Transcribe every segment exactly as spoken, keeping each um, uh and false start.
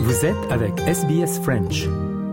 Vous êtes avec S B S French.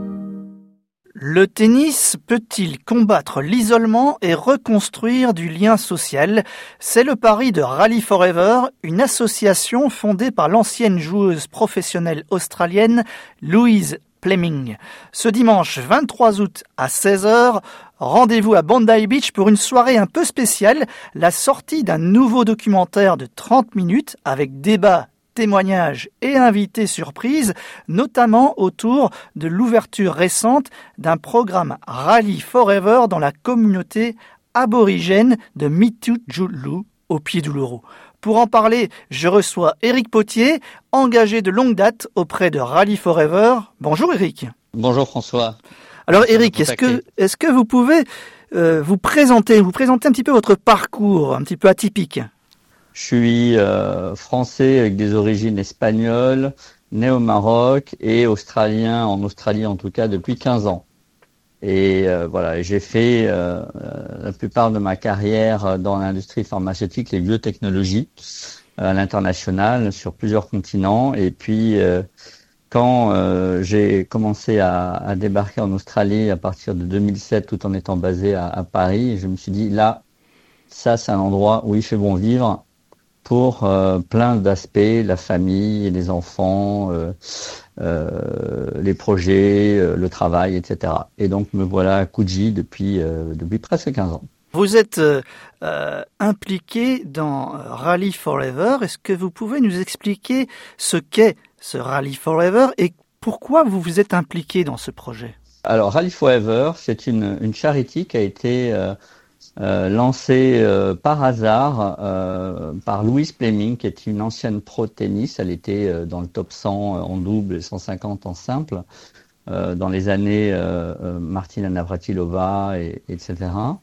Le tennis peut-il combattre l'isolement et reconstruire du lien social ? C'est le pari de Rally Forever, une association fondée par l'ancienne joueuse professionnelle australienne Louise Fleming. Ce dimanche vingt-trois août à seize heures, rendez-vous à Bondi Beach pour une soirée un peu spéciale, la sortie d'un nouveau documentaire de trente minutes avec débat, témoignages et invités surprises, notamment autour de l'ouverture récente d'un programme Rally Forever dans la communauté aborigène de Mitutjulu au pied d'Uluru. Pour en parler, je reçois Éric Potier, engagé de longue date auprès de Rally Forever. Bonjour Éric. Bonjour François. Alors Éric, est-ce que, est-ce que vous pouvez euh, vous présenter, vous présenter un petit peu votre parcours, un petit peu atypique ? Je suis euh, français avec des origines espagnoles, né au Maroc et australien, en Australie en tout cas, depuis quinze ans. Et euh, voilà, j'ai fait euh, la plupart de ma carrière dans l'industrie pharmaceutique, les biotechnologies, à l'international, sur plusieurs continents. Et puis, euh, quand euh, j'ai commencé à, à débarquer en Australie à partir de deux mille sept, tout en étant basé à, à Paris, je me suis dit, là, ça, c'est un endroit où il fait bon vivre, pour euh, plein d'aspects, la famille, les enfants, euh, euh, les projets, euh, le travail, et cetera. Et donc me voilà à Coogee depuis, euh, depuis presque quinze ans. Vous êtes euh, euh, impliqué dans Rally Forever. Est-ce que vous pouvez nous expliquer ce qu'est ce Rally Forever et pourquoi vous vous êtes impliqué dans ce projet ? Alors Rally Forever, c'est une, une charity qui a été euh, Euh, lancé euh, par hasard euh, par Louise Fleming, qui est une ancienne pro de tennis. Elle était euh, dans le top cent en double et cent cinquante en simple euh, dans les années euh, euh, Martina Navratilova, et, etc.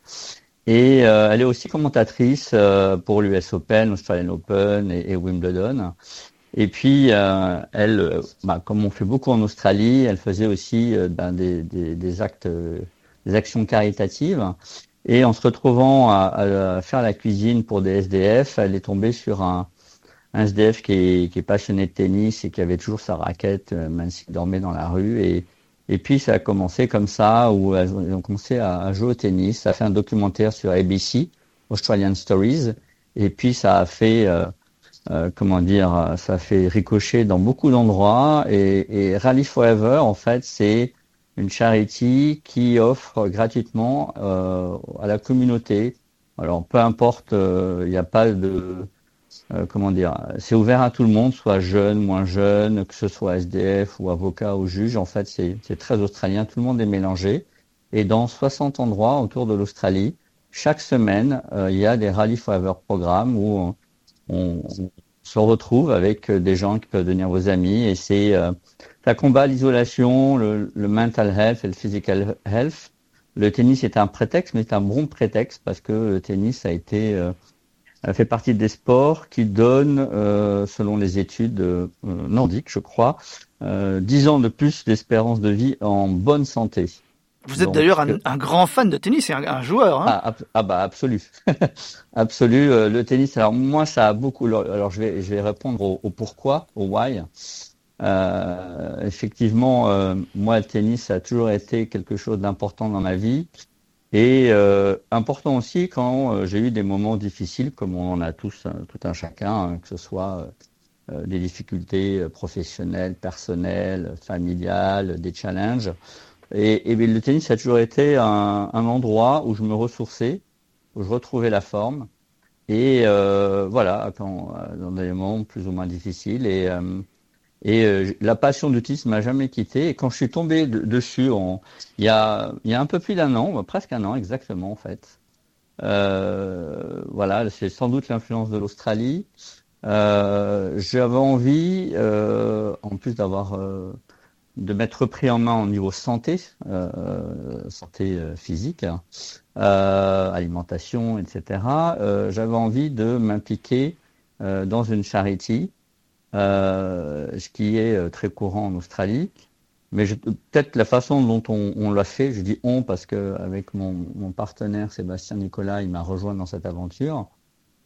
Et euh, elle est aussi commentatrice euh, pour l'U S Open, Australian Open et, et Wimbledon. Et puis, euh, elle, bah, comme on fait beaucoup en Australie, elle faisait aussi euh, ben, des, des, des actes, euh, des actions caritatives. Et en se retrouvant à, à faire la cuisine pour des S D F, elle est tombée sur un, un S D F qui est, qui est passionné de tennis et qui avait toujours sa raquette, même s'il dormait dans la rue. Et, et puis ça a commencé comme ça, où elles ont commencé à, à jouer au tennis. Ça a fait un documentaire sur A B C, Australian Stories. Et puis ça a fait, euh, euh, comment dire, ça a fait ricocher dans beaucoup d'endroits. Et, et Rally Forever, en fait, c'est une charity qui offre gratuitement euh, à la communauté. Alors, peu importe, il euh, n'y a pas de... Euh, comment dire, c'est ouvert à tout le monde, soit jeune, moins jeune, que ce soit S D F ou avocat ou juge. En fait, c'est, c'est très australien, tout le monde est mélangé. Et dans soixante endroits autour de l'Australie, chaque semaine, euh, il y a des Rally Forever programmes où on, on, on se retrouve avec des gens qui peuvent devenir vos amis. Et c'est... Euh, ça combat l'isolation, le, le mental health et le physical health. Le tennis est un prétexte, mais c'est un bon prétexte parce que le tennis a été euh, fait partie des sports qui donnent, euh, selon les études euh, nordiques, je crois, euh, dix ans de plus d'espérance de vie en bonne santé. Vous êtes Donc, d'ailleurs un, un grand fan de tennis et un, un joueur. Hein ah, ab- ah bah absolu, absolu. Euh, le tennis. Alors moi, ça a beaucoup. Alors je vais je vais répondre au, au pourquoi, au why. Euh, effectivement, euh, moi, le tennis ça a toujours été quelque chose d'important dans ma vie et euh, important aussi quand euh, j'ai eu des moments difficiles, comme on en a tous, hein, tout un chacun, hein, que ce soit euh, des difficultés professionnelles, personnelles, familiales, des challenges. Et, et le tennis ça a toujours été un, un endroit où je me ressourçais, où je retrouvais la forme. Et euh, voilà, quand, dans des moments plus ou moins difficiles. Et euh, Et euh, la passion du tennis m'a jamais quitté. Et quand je suis tombé de, dessus, on, il y a, il y a un peu plus d'un an, presque un an exactement en fait. Euh, voilà, c'est sans doute l'influence de l'Australie. Euh, j'avais envie, euh, en plus d'avoir, euh, de m'être pris en main au niveau santé, euh, santé euh, physique, euh, alimentation, et cetera. Euh, j'avais envie de m'impliquer euh, dans une charity. Euh, ce qui est euh, très courant en Australie, mais je, peut-être la façon dont on, on l'a fait, je dis on parce que avec mon, mon partenaire Sébastien Nicolas, il m'a rejoint dans cette aventure.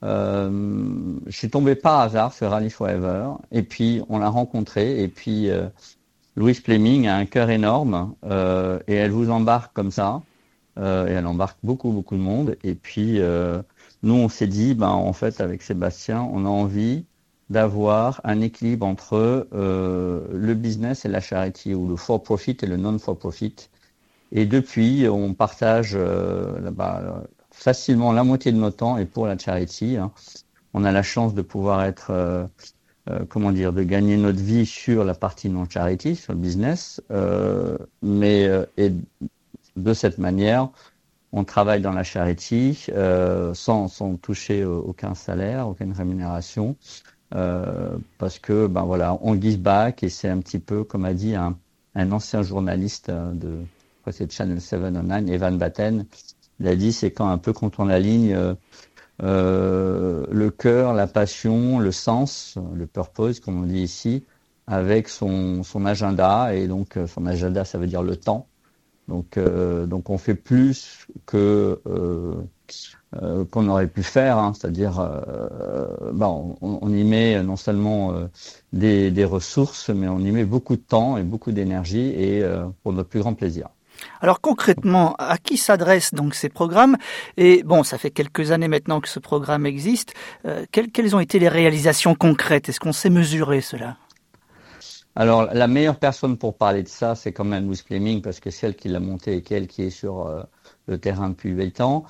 euh, je suis tombé par hasard sur Rally Forever, et puis on l'a rencontré, et puis euh, Louise Fleming a un cœur énorme, euh, et elle vous embarque comme ça, euh, et elle embarque beaucoup, beaucoup de monde, et puis euh, nous on s'est dit, ben, en fait avec Sébastien, on a envie d'avoir un équilibre entre euh, le business et la charity, ou le for-profit et le non-for-profit. Et depuis, on partage euh, là-bas, facilement la moitié de notre temps est pour la charity. Hein. On a la chance de pouvoir être, euh, euh, comment dire, de gagner notre vie sur la partie non-charity, sur le business. Euh, mais euh, et de cette manière, on travaille dans la charity euh, sans, sans toucher aucun salaire, aucune rémunération. Euh, parce que ben voilà, on give back, et c'est un petit peu, comme a dit un, un ancien journaliste de, c'est Channel sept cent neuf, Evan Batten, il a dit, c'est quand un peu quand on aligne euh, euh, le cœur, la passion, le sens, le purpose, comme on dit ici, avec son, son agenda, et donc son agenda, ça veut dire le temps. Donc, euh, donc on fait plus que euh, euh, qu'on aurait pu faire, hein, c'est-à-dire, euh, bon, on, on y met non seulement euh, des, des ressources, mais on y met beaucoup de temps et beaucoup d'énergie, et euh, pour notre plus grand plaisir. Alors concrètement, à qui s'adressent donc ces programmes? Et bon, ça fait quelques années maintenant que ce programme existe. Euh, quelles, quelles ont été les réalisations concrètes? Est-ce qu'on sait mesurer cela? Alors, la meilleure personne pour parler de ça, c'est quand même Louise Fleming, parce que c'est elle qui l'a monté et elle qui est sur euh, le terrain depuis huit ans.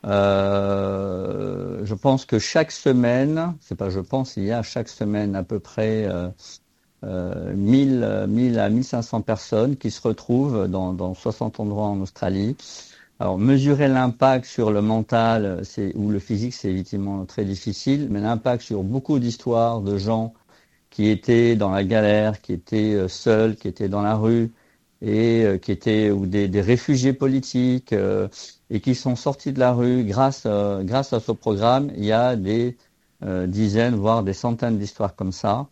Euh, je pense que chaque semaine, c'est pas je pense, il y a chaque semaine à peu près euh, euh, mille à mille cinq cents personnes qui se retrouvent dans, dans soixante endroits en Australie. Alors, mesurer l'impact sur le mental c'est, ou le physique, c'est évidemment très difficile, mais l'impact sur beaucoup d'histoires de gens qui étaient dans la galère, qui étaient seuls, qui étaient dans la rue, et euh, qui étaient ou des, des réfugiés politiques, euh, et qui sont sortis de la rue grâce euh, grâce à ce programme. Il y a des euh, dizaines, voire des centaines d'histoires comme ça.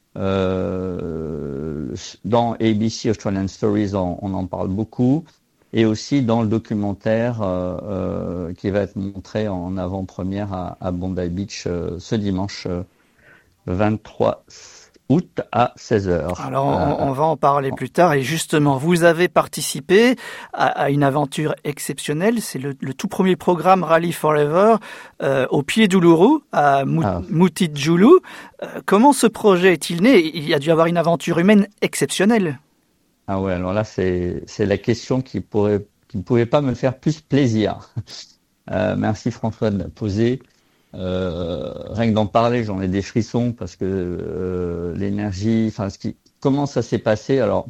Euh, dans A B C Australian Stories, on, on en parle beaucoup, et aussi dans le documentaire euh, euh, qui va être montré en avant-première à, à Bondi Beach euh, ce dimanche euh, vingt-trois août à seize heures. Alors, on, on va en parler plus tard. Et justement, vous avez participé à, à une aventure exceptionnelle. C'est le, le tout premier programme Rally Forever euh, au pied d'Uluru, à Mut- ah. Mutijulu. Euh, comment ce projet est-il né? Il y a dû y avoir une aventure humaine exceptionnelle. Ah ouais, alors là, c'est, c'est la question qui pourrait, qui ne pouvait pas me faire plus plaisir. Euh, merci François de la poser. Euh, rien que d'en parler, j'en ai des frissons, parce que euh, l'énergie, enfin, ce qui, comment ça s'est passé? Alors,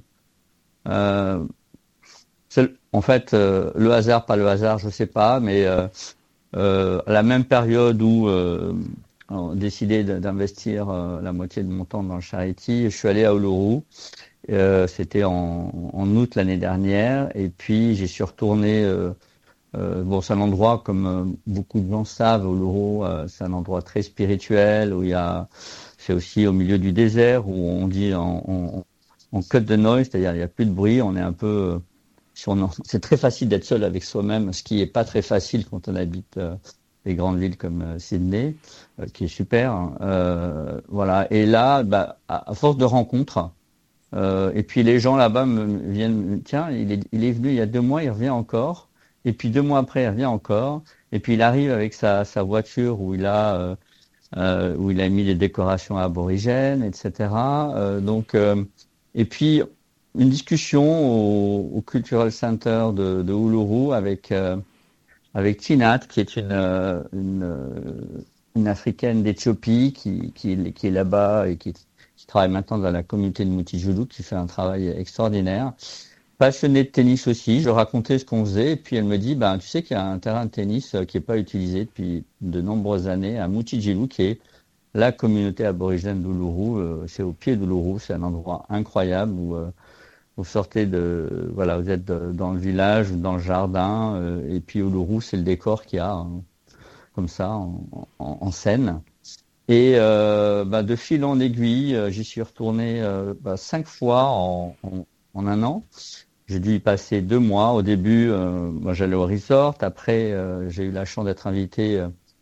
euh, c'est, en fait, euh, le hasard, pas le hasard, je sais pas, mais euh, euh, à la même période où euh, on a décidé d'investir euh, la moitié de mon temps dans le charity, je suis allé à Uluru. Euh, c'était en, en août l'année dernière, et puis j'y suis retourné. Euh, Euh, bon, c'est un endroit, comme euh, beaucoup de gens savent, Uluru, euh, c'est un endroit très spirituel, où il y a, c'est aussi au milieu du désert, où on dit en, en, en cut the noise, c'est-à-dire il n'y a plus de bruit, on est un peu, si on en, c'est très facile d'être seul avec soi-même, ce qui est pas très facile quand on habite euh, des grandes villes comme euh, Sydney, euh, qui est super. Hein. Euh, voilà. Et là, bah, à, à force de rencontres, euh, et puis les gens là-bas me viennent, tiens, il est, il est venu il y a deux mois, il revient encore. Et puis deux mois après, il revient encore. Et puis il arrive avec sa, sa voiture où il a euh, euh, où il a mis des décorations aborigènes, et cetera. Euh, donc euh, et puis une discussion au, au Cultural Center de, de Uluru avec euh, avec Tinat, qui est une une, une africaine d'Éthiopie qui qui, qui est là-bas et qui, qui travaille maintenant dans la communauté de Mutijulu, qui fait un travail extraordinaire. Passionnée de tennis aussi, je racontais ce qu'on faisait, et puis elle me dit, ben, tu sais qu'il y a un terrain de tennis qui n'est pas utilisé depuis de nombreuses années à Mutijulu, qui est la communauté aborigène d'Uluru. Euh, c'est au pied d'Uluru, c'est un endroit incroyable où euh, vous sortez de, voilà, vous êtes de, dans le village, dans le jardin, euh, et puis Uluru, c'est le décor qu'il y a, hein, comme ça, en, en, en scène. Et euh, ben, de fil en aiguille, euh, j'y suis retourné euh, ben, cinq fois en, en, en un an. J'ai dû y passer deux mois. Au début, euh, moi, j'allais au resort. Après, euh, j'ai eu la chance d'être invité, euh, parce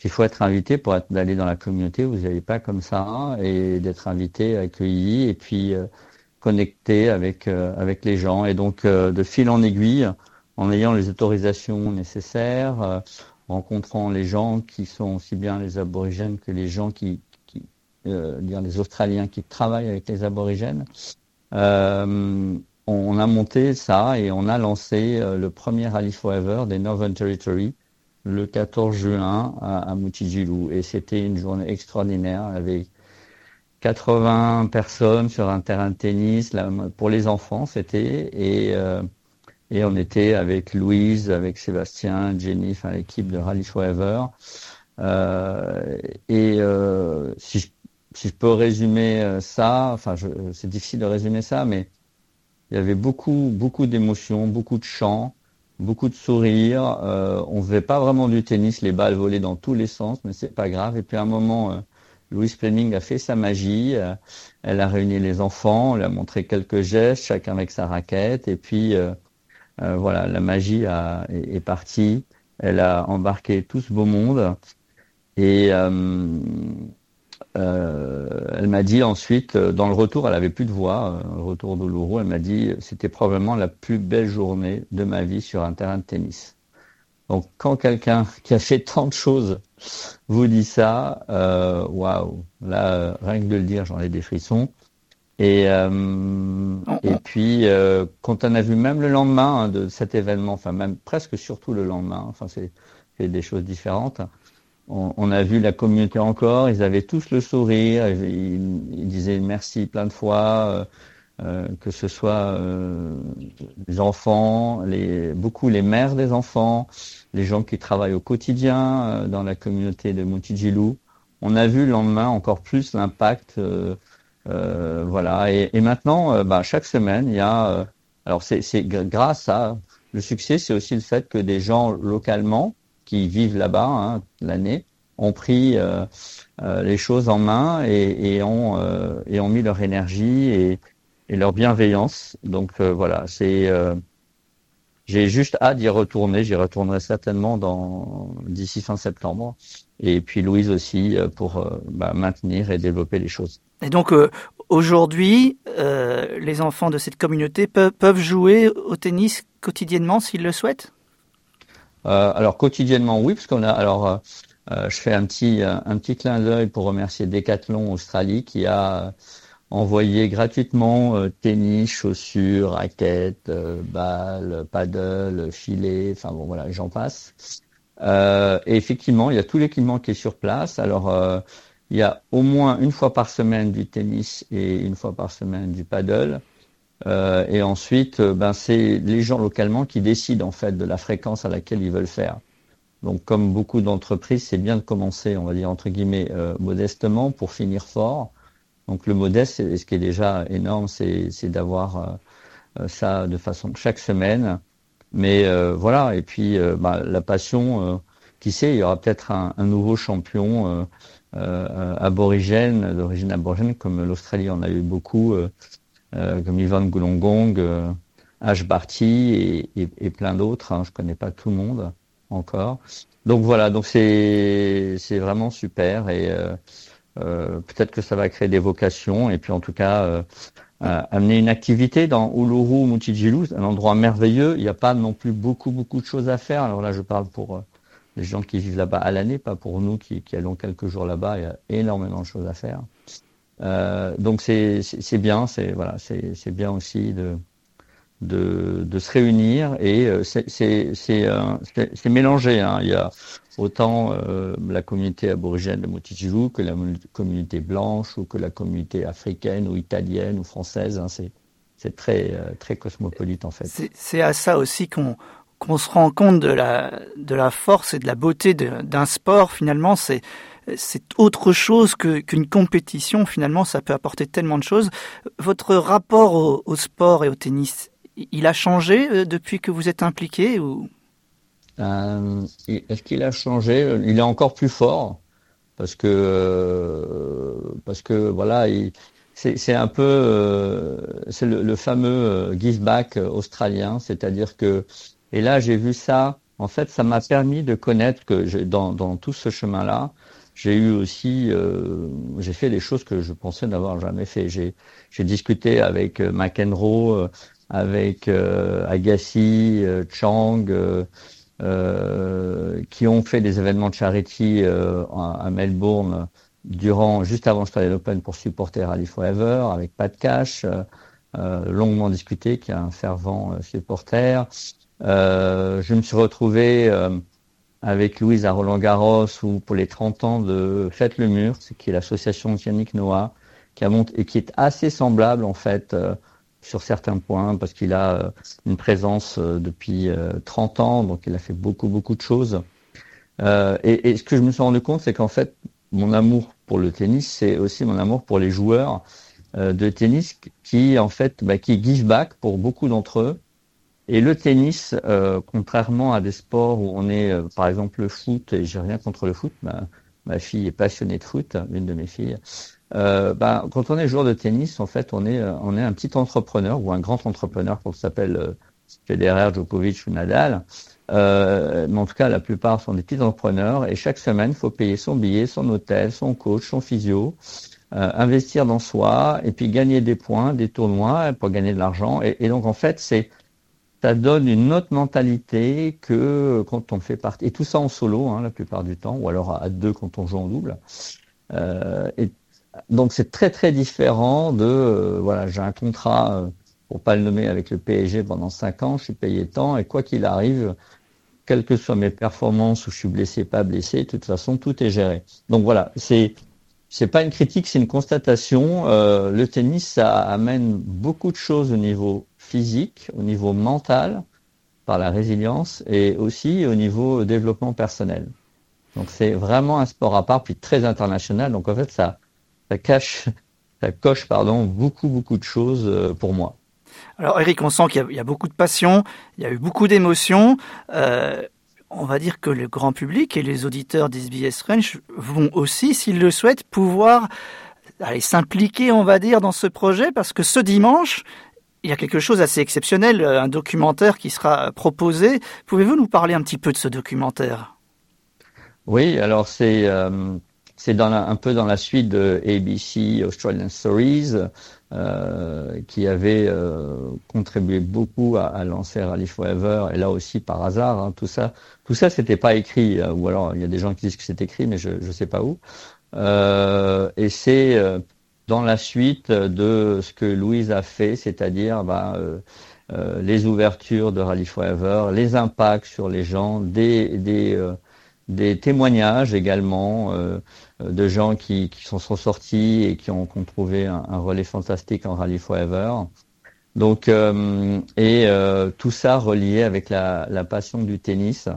qu'il faut être invité pour être, d'aller dans la communauté. Vous n'y allez pas comme ça, et d'être invité, accueilli, et puis euh, connecté avec euh, avec les gens. Et donc euh, de fil en aiguille, en ayant les autorisations nécessaires, euh, rencontrant les gens qui sont aussi bien les aborigènes que les gens qui, qui euh, dire les Australiens qui travaillent avec les aborigènes. Euh, on a monté ça et on a lancé euh, le premier Rally Forever des Northern Territory le quatorze juin à, à Mutijulu. Et c'était une journée extraordinaire avec quatre-vingts personnes sur un terrain de tennis. Là, pour les enfants, c'était. Et, euh, et on était avec Louise, avec Sébastien, Jenny, enfin l'équipe de Rally Forever. Euh, et euh, si, je, si je peux résumer ça, enfin je, c'est difficile de résumer ça, mais il y avait beaucoup, beaucoup d'émotions, beaucoup de chants, beaucoup de sourires. Euh, on faisait pas vraiment du tennis, les balles volaient dans tous les sens, mais c'est pas grave. Et puis à un moment, euh, Louise Fleming a fait sa magie. Euh, elle a réuni les enfants, elle a montré quelques gestes, chacun avec sa raquette. Et puis euh, euh, voilà, la magie a, est, est partie. Elle a embarqué tout ce beau monde. Et euh, Euh, elle m'a dit ensuite, dans le retour, elle avait plus de voix, euh, le retour douloureux, elle m'a dit, c'était probablement la plus belle journée de ma vie sur un terrain de tennis. Donc, quand quelqu'un qui a fait tant de choses vous dit ça, euh, waouh, là, euh, rien que de le dire, j'en ai des frissons. Et, euh, et puis, euh, quand on a vu même le lendemain hein, de cet événement, enfin même presque surtout le lendemain, enfin c'est, c'est des choses différentes. On, on a vu la communauté encore, ils avaient tous le sourire, ils, ils disaient merci plein de fois, euh, euh, que ce soit euh, les enfants, les, beaucoup les mères des enfants, les gens qui travaillent au quotidien euh, dans la communauté de Mutijulu. On a vu le lendemain encore plus l'impact, euh, euh, voilà. Et, et maintenant, euh, bah, chaque semaine, il y a, euh, alors c'est, c'est grâce à le succès, c'est aussi le fait que des gens localement qui vivent là-bas hein, l'année, ont pris euh, euh, les choses en main et, et, ont, euh, et ont mis leur énergie et, et leur bienveillance. Donc euh, voilà, c'est euh, j'ai juste hâte d'y retourner. J'y retournerai certainement dans d'ici fin septembre. Et puis Louise aussi pour euh, bah, maintenir et développer les choses. Et donc euh, aujourd'hui, euh, les enfants de cette communauté peuvent, peuvent jouer au tennis quotidiennement s'ils le souhaitent. Euh, alors quotidiennement oui, parce qu'on a alors euh, euh, je fais un petit un petit clin d'œil pour remercier Decathlon Australie qui a envoyé gratuitement euh, tennis, chaussures, raquettes, euh, balles, paddle, filets, enfin bon voilà, j'en passe. Euh, et effectivement, il y a tout l'équipement qui est sur place. Alors euh, il y a au moins une fois par semaine du tennis et une fois par semaine du paddle. Euh, et ensuite, ben c'est les gens localement qui décident en fait de la fréquence à laquelle ils veulent faire. Donc, comme beaucoup d'entreprises, c'est bien de commencer, on va dire entre guillemets, euh, modestement pour finir fort. Donc, le modeste, c'est, ce qui est déjà énorme, c'est, c'est d'avoir euh, ça de façon chaque semaine. Mais euh, voilà, et puis euh, bah, la passion, euh, qui sait, il y aura peut-être un, un nouveau champion euh, euh, aborigène, d'origine aborigène, comme l'Australie en a eu beaucoup. Euh, Euh, comme Yvonne Goolongong, euh, Ash Barty et, et, et plein d'autres. Hein, je connais pas tout le monde encore. Donc voilà, donc c'est c'est vraiment super et euh, euh, peut-être que ça va créer des vocations et puis en tout cas euh, euh, amener une activité dans Uluru Mutijulu, un endroit merveilleux. Il n'y a pas non plus beaucoup beaucoup de choses à faire. Alors là, je parle pour euh, les gens qui vivent là-bas à l'année, pas pour nous qui, qui allons quelques jours là-bas. Il y a énormément de choses à faire. Euh, donc c'est, c'est c'est bien, c'est voilà, c'est c'est bien aussi de de de se réunir et euh, c'est c'est c'est, euh, c'est c'est mélangé. Hein. Il y a autant euh, la communauté aborigène de Mutijulu que la communauté blanche ou que la communauté africaine ou italienne ou française. Hein. C'est c'est très euh, très cosmopolite en fait. C'est, c'est à ça aussi qu'on qu'on se rend compte de la de la force et de la beauté de, d'un sport. Finalement, c'est c'est autre chose que, qu'une compétition. Finalement, ça peut apporter tellement de choses. Votre rapport au, au sport et au tennis, il a changé depuis que vous êtes impliqué ou... euh, Est-ce qu'il a changé? Il est encore plus fort parce que euh, parce que voilà, il, c'est, c'est un peu euh, c'est le, le fameux give back australien, c'est-à-dire que et là j'ai vu ça en fait, ça m'a permis de connaître que j'ai, dans, dans tout ce chemin-là, j'ai eu aussi, euh, j'ai fait des choses que je pensais n'avoir jamais fait. J'ai, j'ai discuté avec euh, McEnroe, euh, avec euh, Agassi, euh, Chang, euh, euh, qui ont fait des événements de charity euh, à, à Melbourne durant, juste avant l'Australian Open pour supporter Rally Forever, avec Pat Cash, euh, euh, longuement discuté, qui est un fervent euh, supporter. Euh, je me suis retrouvé euh, avec Louise à Roland-Garros, où pour les trente ans de Faites le Mur, c'est qui est l'association de Yannick Noah, qui a monté et qui est assez semblable en fait euh, sur certains points, parce qu'il a euh, une présence euh, depuis euh, trente ans, donc il a fait beaucoup beaucoup de choses. Euh, et, et ce que je me suis rendu compte, c'est qu'en fait, mon amour pour le tennis, c'est aussi mon amour pour les joueurs euh, de tennis qui, en fait, bah, qui give back pour beaucoup d'entre eux. Et le tennis, euh, contrairement à des sports où on est, euh, par exemple, le foot, et j'ai rien contre le foot, ma, ma fille est passionnée de foot, une de mes filles. Euh, bah, quand on est joueur de tennis, en fait, on est, on est un petit entrepreneur ou un grand entrepreneur, qu'on s'appelle euh, Federer, Djokovic ou Nadal. Euh, mais en tout cas, la plupart sont des petits entrepreneurs. Et chaque semaine, il faut payer son billet, son hôtel, son coach, son physio, euh, investir dans soi, et puis gagner des points, des tournois pour gagner de l'argent. Et, et donc, en fait, c'est ça donne une autre mentalité que quand on fait partie. Et tout ça en solo, hein, la plupart du temps, ou alors à deux quand on joue en double. Euh, et donc c'est très très différent de, euh, voilà, j'ai un contrat, euh, pour pas le nommer, avec le P S G pendant cinq ans, je suis payé tant, et quoi qu'il arrive, quelles que soient mes performances, où je suis blessé, pas blessé, de toute façon, tout est géré. Donc voilà, c'est c'est pas une critique, c'est une constatation. Euh, le tennis, ça amène beaucoup de choses au niveau physique, au niveau mental, par la résilience, et aussi au niveau développement personnel. Donc c'est vraiment un sport à part, puis très international. Donc en fait, ça, ça cache, ça coche, pardon, beaucoup, beaucoup de choses pour moi. Alors Eric, on sent qu'il y a, il y a beaucoup de passion, il y a eu beaucoup d'émotions. Euh, on va dire que le grand public et les auditeurs d'S B S French vont aussi, s'ils le souhaitent, pouvoir aller s'impliquer, on va dire, dans ce projet, parce que ce dimanche, il y a quelque chose d'assez exceptionnel, un documentaire qui sera proposé. Pouvez-vous nous parler un petit peu de ce documentaire ? Oui, alors c'est euh, c'est dans la, un peu dans la suite de A B C Australian Stories, euh, qui avait euh, contribué beaucoup à, à lancer Rally Forever, et là aussi par hasard, hein, tout ça, tout ça c'était pas écrit, euh, ou alors il y a des gens qui disent que c'est écrit, mais je je sais pas où. Euh, et c'est euh, dans la suite de ce que Louise a fait, c'est-à-dire bah, euh, euh, les ouvertures de Rally Forever, les impacts sur les gens, des des euh, des témoignages également euh, de gens qui, qui sont, sont sortis et qui ont, qui ont trouvé un, un relais fantastique en Rally Forever. Donc euh, et euh, tout ça relié avec la, la passion du tennis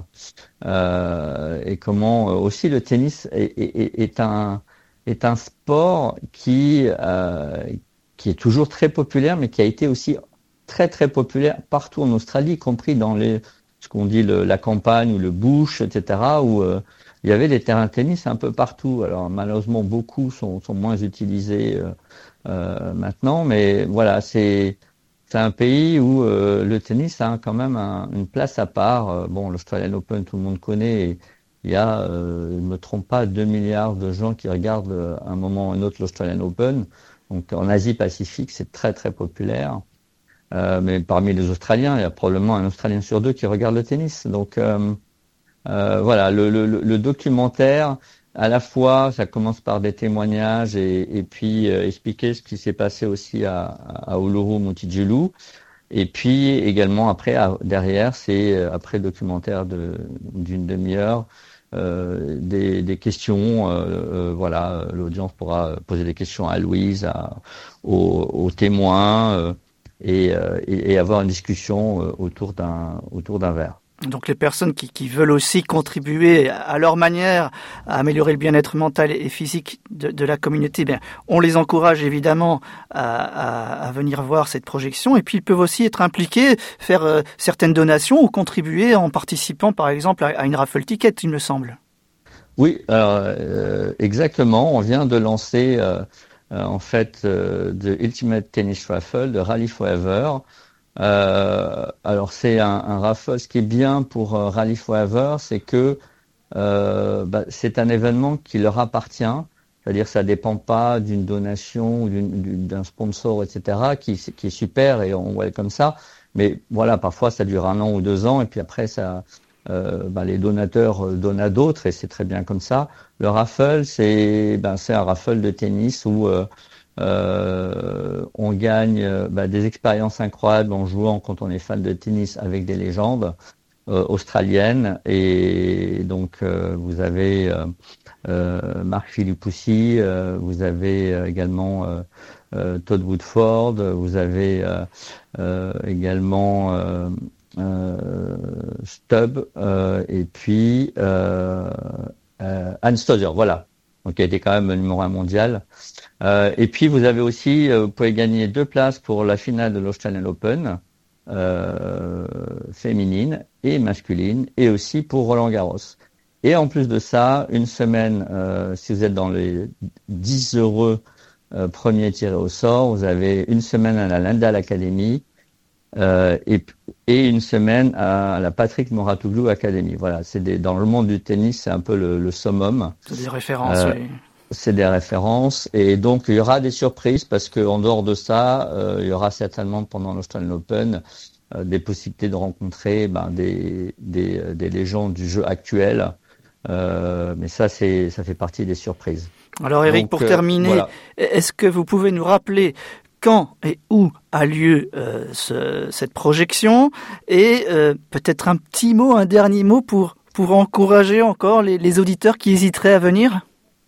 euh, et comment euh, aussi le tennis est, est, est un est un sport qui euh, qui est toujours très populaire, mais qui a été aussi très très populaire partout en Australie, y compris dans les ce qu'on dit le, la campagne ou le bush, et cetera, où euh, il y avait des terrains de tennis un peu partout. Alors malheureusement, beaucoup sont, sont moins utilisés euh, euh, maintenant, mais voilà, c'est c'est un pays où euh, le tennis a quand même un, une place à part. Euh, bon, l'Australian Open, tout le monde connaît. Et il y a, euh, je ne me trompe pas, deux milliards de gens qui regardent euh, à un moment ou un autre l'Australian Open. Donc en Asie-Pacifique, c'est très très populaire. Euh, mais parmi les Australiens, il y a probablement un Australien sur deux qui regarde le tennis. Donc euh, euh, voilà, le, le, le documentaire, à la fois, ça commence par des témoignages et, et puis euh, expliquer ce qui s'est passé aussi à, à Uluru Mutijulu. Et puis également après, à, derrière, c'est après le documentaire de, d'une demi-heure, euh, des, des questions. Euh, euh, voilà, l'audience pourra poser des questions à Louise, à, aux, aux témoins. Euh, Et, euh, et, et avoir une discussion euh, autour d'un autour d'un verre. Donc les personnes qui, qui veulent aussi contribuer à leur manière à améliorer le bien-être mental et physique de, de la communauté, bien, on les encourage évidemment à, à, à venir voir cette projection, et puis ils peuvent aussi être impliqués, faire euh, certaines donations ou contribuer en participant par exemple à, à une raffle ticket, il me semble. Oui, alors, euh, exactement, on vient de lancer euh, Euh, en fait, euh, de Ultimate Tennis Raffle, de Rally Forever, Euh, alors c'est un, un raffle. Ce qui est bien pour euh, Rally Forever, c'est que euh, bah, c'est un événement qui leur appartient. C'est-à-dire ça dépend pas d'une donation ou d'une, d'un sponsor, et cetera, qui, qui est super et on voit comme ça. Mais voilà, parfois ça dure un an ou deux ans et puis après ça, euh, bah, les donateurs donnent à d'autres et c'est très bien comme ça. Le raffle, c'est, ben, c'est un raffle de tennis où euh, euh, on gagne bah, des expériences incroyables en jouant quand on est fan de tennis avec des légendes euh, australiennes. Et donc euh, vous avez euh, euh, Mark Philippoussi, euh, vous avez euh, également euh, euh, Todd Woodford, vous avez euh, euh, également euh, euh, Stubb euh, et puis euh, euh, Anne Stosur, voilà, donc qui a été quand même numéro un mondial. Euh, et puis vous avez aussi, euh, vous pouvez gagner deux places pour la finale de l'Australian Open euh, féminine et masculine, et aussi pour Roland Garros. Et en plus de ça, une semaine, euh, si vous êtes dans les dix heureux euh, premiers tirés au sort, vous avez une semaine à la Lendal Academy euh, et, et une semaine à la Patrick Mouratoglou Academy. Voilà, c'est des, dans le monde du tennis, c'est un peu le, le summum. C'est des références, euh, oui. C'est des références et donc il y aura des surprises parce que en dehors de ça, euh, il y aura certainement pendant l'Australian Open euh, des possibilités de rencontrer ben, des, des, des légendes du jeu actuel. Euh, mais ça, c'est ça fait partie des surprises. Alors Eric, donc, pour euh, terminer, voilà. Est-ce que vous pouvez nous rappeler quand et où a lieu euh, ce, cette projection et euh, peut-être un petit mot, un dernier mot pour pour encourager encore les, les auditeurs qui hésiteraient à venir?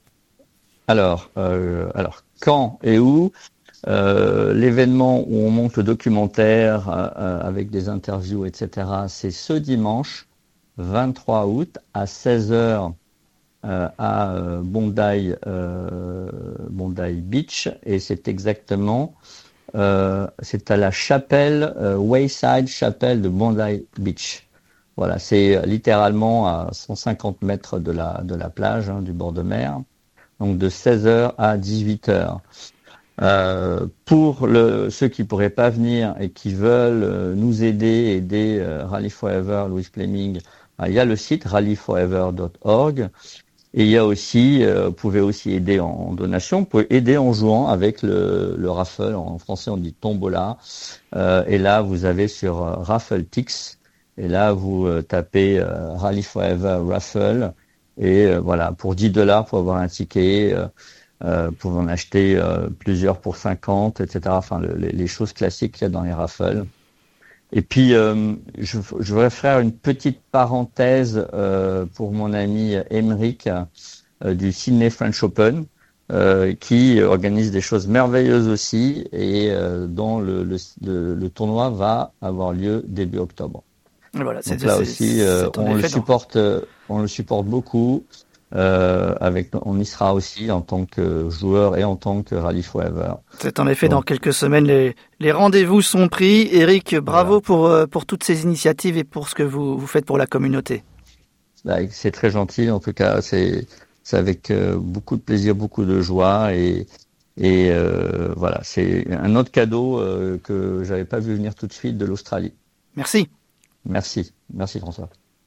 Alors, euh, alors quand et où euh, l'événement où on monte le documentaire euh, avec des interviews, et cetera, c'est ce dimanche vingt-trois août à seize heures euh, à euh, Bondi, euh, Bondi Beach et c'est exactement euh, c'est à la chapelle euh, Wayside Chapel de Bondi Beach. Voilà, c'est littéralement à cent cinquante mètres de la de la plage, hein, du bord de mer. Donc de seize heures à dix-huit heures. Euh, pour le, ceux qui pourraient pas venir et qui veulent euh, nous aider, aider euh, Rally Forever, Louis Fleming, euh, il y a le site rally forever dot org et il y a aussi, euh, vous pouvez aussi aider en, en donation, vous pouvez aider en jouant avec le, le raffle, en français on dit tombola, euh, et là vous avez sur euh, Raffletix, et là vous euh, tapez euh, Rally Forever Raffle. Et euh, voilà, pour dix dollars, pour avoir un ticket, euh, euh, pour en acheter euh, plusieurs pour cinquante, et cetera. Enfin, le, les, les choses classiques qu'il y a dans les raffles. Et puis, euh, je, je voudrais faire une petite parenthèse euh, pour mon ami Emeric euh, du Sydney French Open, euh, qui organise des choses merveilleuses aussi et euh, dont le, le, le, le tournoi va avoir lieu début octobre. Voilà, c'est, donc là c'est, aussi, euh, on le supporte, euh, on le supporte beaucoup. Euh, avec, on y sera aussi en tant que joueur et en tant que Rally Forever. C'est en effet donc, dans quelques semaines les, les rendez-vous sont pris. Eric, bravo voilà. pour pour toutes ces initiatives et pour ce que vous vous faites pour la communauté. Bah, c'est très gentil. En tout cas, c'est c'est avec euh, beaucoup de plaisir, beaucoup de joie et et euh, voilà, c'est un autre cadeau euh, que j'avais pas vu venir tout de suite de l'Australie. Merci. Merci, merci François.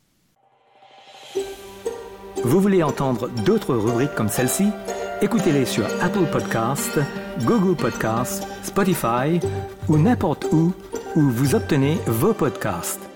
Vous voulez entendre d'autres rubriques comme celle-ci? Écoutez-les sur Apple Podcasts, Google Podcasts, Spotify ou n'importe où où vous obtenez vos podcasts.